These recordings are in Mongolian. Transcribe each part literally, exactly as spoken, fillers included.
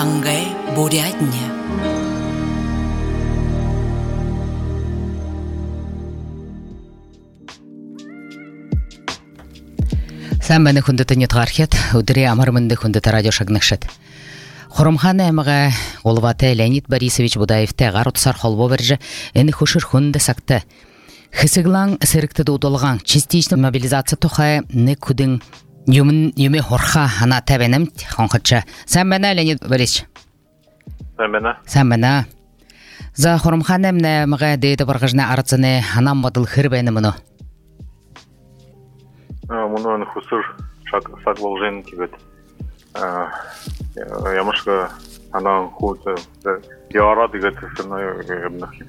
Хангай Бурятня. Сам бәні хүнді нетғархет, өдірі амармынды хүнді радио шагнықшет. Хорумханы әміға Олваты Леонид Борисович Будаевті ғар ұтсар холбо біржі әні хүшір хүнді сақты. Хысыглаң сірікті дудылған частичный мобилизация тұхай не күдің Юме хорха ана табенем хонхача. Сам бәні Леонид Борисович. Сам бәні. Сам бәні. За хорумханы әміне мұға дейді барғажына арыцыны анам бадыл хыр бәні мұны. Мұны хусыр саклау жайын кебет. Ямышқа анан худ яра дегет сына ебнахи.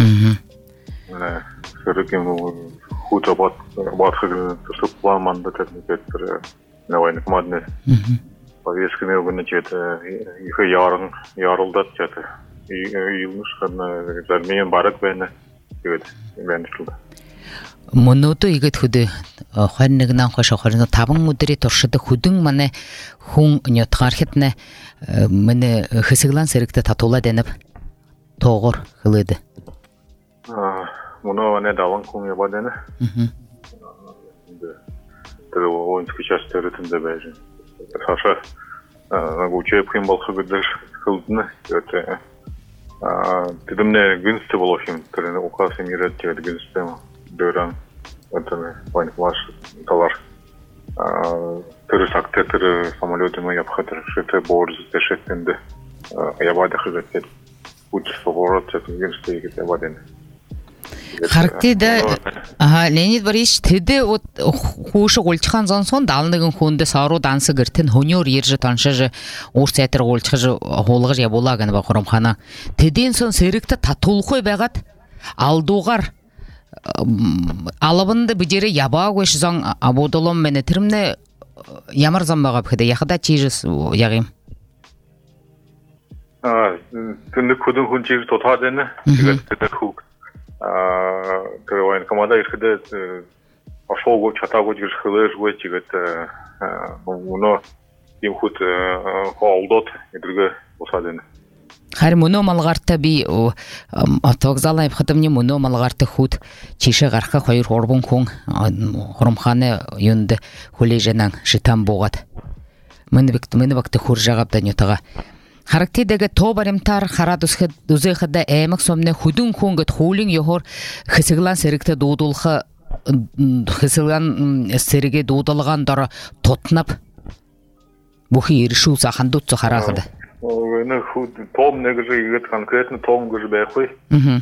Сырыкем худ абат батхы тусуп планманда термикет навайны командны. Повескіне өгіні четі ихы ярын ярылдат четі. Үйілміш қадына жарменен барык бәні кебет бәні шылды. Моното игет худы ханнигнан хоша хорно табын мудри торшыды худың мане хун нётхархетне мене хысыглан серикте татула денеп тоғыр хылыды. Моно не даван кун яба дене. Тыры воинский часть ретінде бәжін. Саша учеб хим балхы гыдыр хылдыны. Тидімне гүнсті болохим. Тырыны уқасы мирет тегеді гүнсті ма. Дөран это войны класс талар тыры сакты тыры самолеты мы обхатыр шеты борз тешетенде ябада хызет путь поворот это генштейг это ябаден Характида ага Леонид Борисович теде от хушы голчхан зансон далныгын хунде сару дансы гыртен хонёр ержи таншыжы орсетер голчхыжы холгыж яболаганы ба хоромхана теден сон серикте татулхой багат алдугар алабынды бідері яба көш заң абодолом мәне тірімне ямар замбаға бігді, яқыда чейжіз яғим? Түнді көдің күн чейжіз тота дені, түнді құк. Түрі ойын команда ешкіде ашол көк, чата көк жүріш қылы жгөй чегет. Мұны ем құт қолдот едіргі оса дені. Хар мұны малғарты би автовокзална епхатымне мұны малғарты худ чеше ғарқа қойыр орбун кун хорумханы юнды хулеженан житан боғат. Мені бакты хур жағабдан ютыға. Характидегі тобаремтар харад үзеқіді әмік сомне худын кунгыт хулин йохор хысыглан серікті дудулқы хысыглан серіге дудылған дары тотнап бұхи ерішу сақан дұтсы харақыды. Ну, том негоже играет конкретно том гоже бэхуй.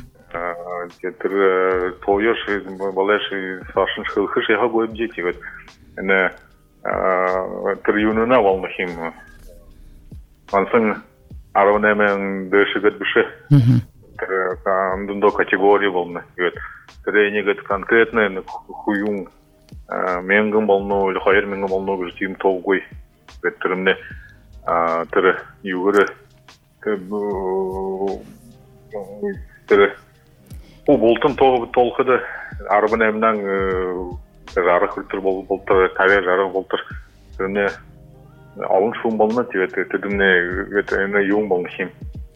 Кетер тоёш балеш сашын шылхыш яга гойып жети вот. Эне тер юнуна волнахим. Ансын арванемен дөшөгөт бүше. Тер андындо категория волна. Вот. Тренинг конкретно хуюн менгин волну или хайр менгин волну гоже тим толгой. Веттерне тыры югыры тыры о болтын толқыды арбын әмнан жарық үлтір болтыр тавер жарық болтыр түріне алын шуын болына тевет түріне юң болны хим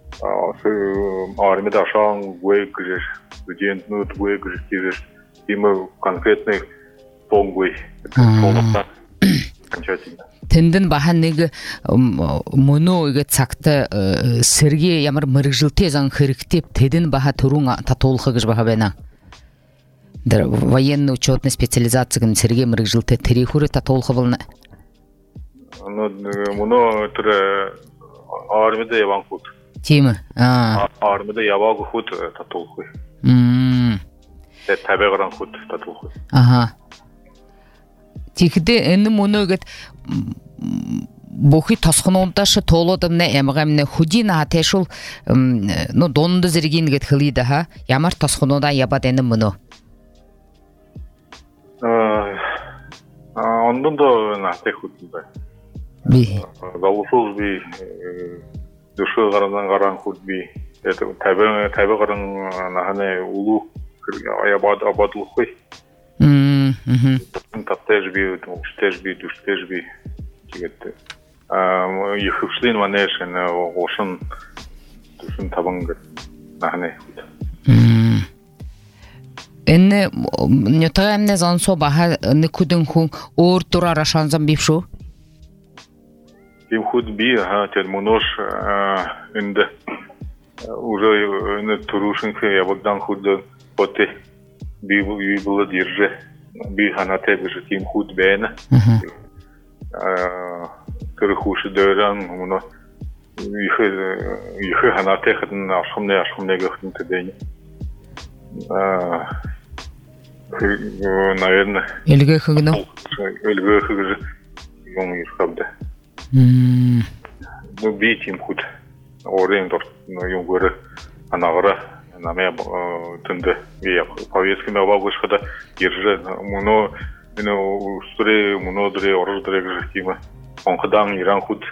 армида ашан гуэй күжер студентнут гуэй күжер тевер имы конкретный тон гуэй толықта окончательно. Тенден баханнеги моно иге цакта серге ямар мыргжилте заң хириктеп теден баха турунга татолхыгыж баха бена. Дер военный учетный специализацияны серге мыргжилте терихуры татолхы болна. Ну моно тре армида ябан хут. Тема. А. Армида ябагы хут татолхы. Мм. Те табегран хут татолхы. Ага. Тикде эни моно гет бухи тасхынонташы толодымны эмгамны худина атешул ну донды зиргин гет хылида ха ямар тасхынонда ябадены муну а ондон до на техутда би галусуз би душу гарандан гаран худби это табе табе гаран нахане улу ябад абадлухой Tattejbi, uštejbi, duštejbi, Йыхышлин манешен ошын түшін табыңгы нахне. Энне нётага эмне зансо баха не кудын хун ор тура рашанзан бипшу? Тим худ би, ага, тед монош инде уже не турушинка я богдан худ поте би би было держи би ханате бежи тим худ бена. Кырхуши дөран моно их их ханате хатн ашхмне ашхмне гахтын тедени. Наверное. Элге хыгна. Элге хыгы. Юм ирхабда. Мм. Ну битим худ. Орендор, ну юмгөрө анагыра наме тынды. Я повестка ме бабушкада держи. Муно муно устре муно дре ордре гжтима. Он хадан иран худ.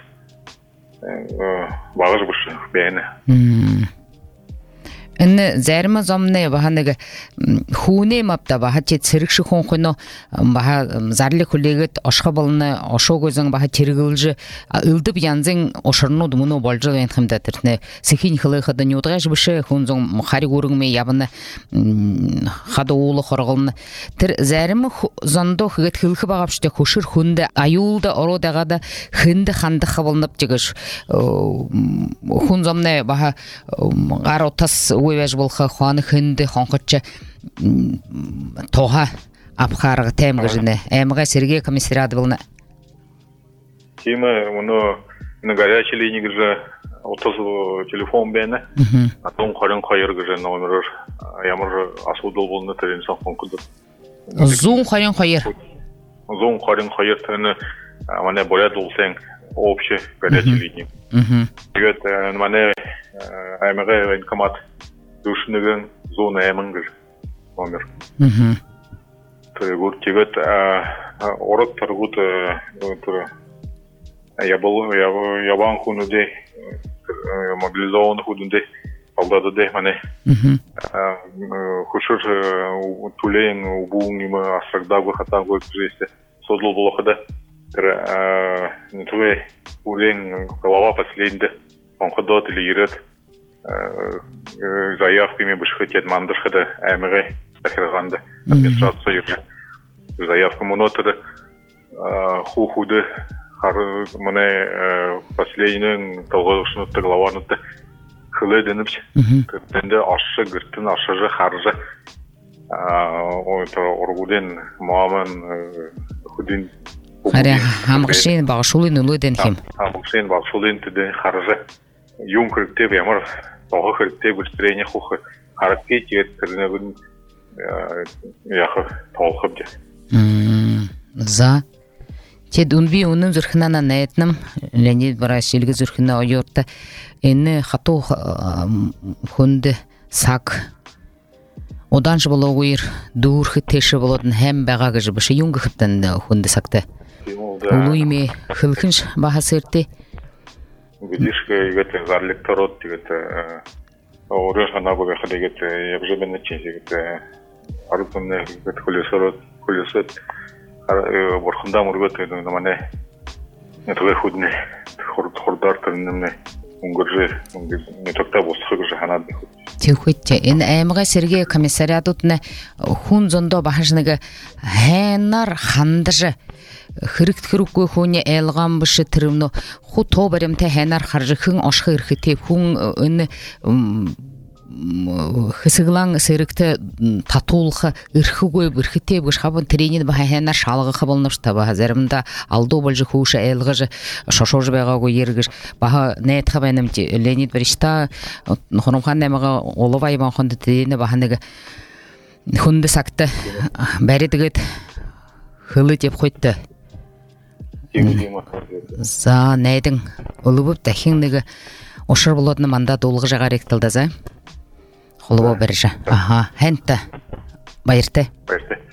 Багаж буш бене. Мм. Энне зәрме замне баһанеге хуне мапта баһа чет сирикши хонхоно баһа зарлы коллегет ашха балны ашо gözün баһа тиргилже ылдып янзен ошорну думуно болжо ентхимда терне сихин хылы хада нютгаш бише хунзон хари гурыңме ябны хада улы хоргылны тер зәрме зандо хыгет хылхы багапште хушыр хунда аюлда ородагада хынды ханды хабылнып жигеш хунзамне баһа гаротас ويش بالخ خان خند خانقتش توها أبخار تام جنة أمغا سرقة كمسراد بالنا كيما منو نقاري أشلي نيجر أوتصل تليفون بينه أتوم خارن خير جر نومر يامر أسودل بالنا ترين سافون كده زوم خارن خير زوم خارن خير ترين مانه باید دولسن أوبشه قاري أشلي نيجر يقت مانه أمغا إنكمات Душныгын зона эмингир номер. Мм. Тегут тегут орот таргут тур. Я был я я бан хунуде мобилизован худунде алдады мане. Мм. Хушур тулен убунима асрагдагы хатагы жесте содло болохда. Тер не туе улен голова последнде. Он ходот или ирет. Заявками бушхетет мандышхада эмиге тахирганда администрация заявка монотада ху-худы хар мане последний толгошны тыглаварны хылы денипч тенде ашы гыртын ашыжы харжы ой то оргуден маман худин Аре хамгшин багшулын улуден хим хамгшин багшулын теде харжы Юнкерте ямар тохырте быстрее хухы характи терне бун яхы толхып же. Мм. За Тед унби унун зүрхнана наетным Леонид Барашилге зүрхна ойорта эне хату хунды сак одан же болгуир дурхы теши болодун hem бага гыжы бышы юнгы хыптан хунды сакты. Улуйме хылхынш бахасырты Видишь, это зарлик тарот, это орёш она бы ходит, это я уже бы начал, это арутанне, это колесорот, колесот, борхунда мургот, это на мане, это выходный, хорд хордар тернемне, унгорже, не только босхыг же ханад. Тихотте, эн эмга Сергей комиссариатутне хун зондо бахашныга хэнар хандыжы хырыкт хыруккой хуне элган бышы тырымно ху тобарем те хэнар харжыхын ашхы ирхите хун ын хысыглан сырыкты татулха ирхыгой бирхите бышхабын тренин ба хэнар шалгы хабылнышта ба хазарымда алдо болжы хуша элгыжы шошожы бага го ергыш ба нет хабенем Леонид Баришта хонумхан немага оловай ба хонды трени ба ханега хунды сакты бәридгет хылы деп койды. За нейдің ұлыбып тәхіңдігі ошыр болудыны манда долғы жағар ектілді за? Қолыбы біржі. Аха, хэнті. Байырты. Байырты.